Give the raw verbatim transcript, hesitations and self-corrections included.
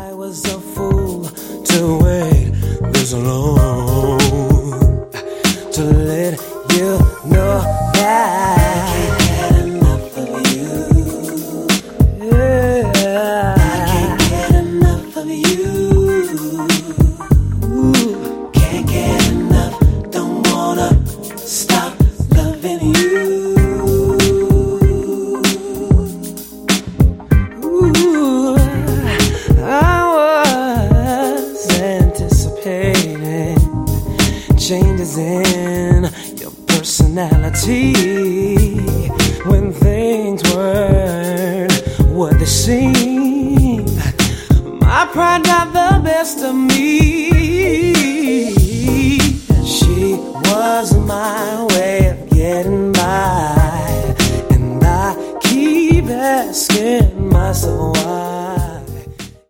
I was a fool to wait this long, to let you know that I can't get enough of you. Yeah, I can't get enough of you. Ooh, can't get enough, don't wanna stop loving you. Ooh, I was anticipating changes in your personality when things weren't what they seemed. My pride got the best of me. She was my way of getting by, and I keep asking myself why.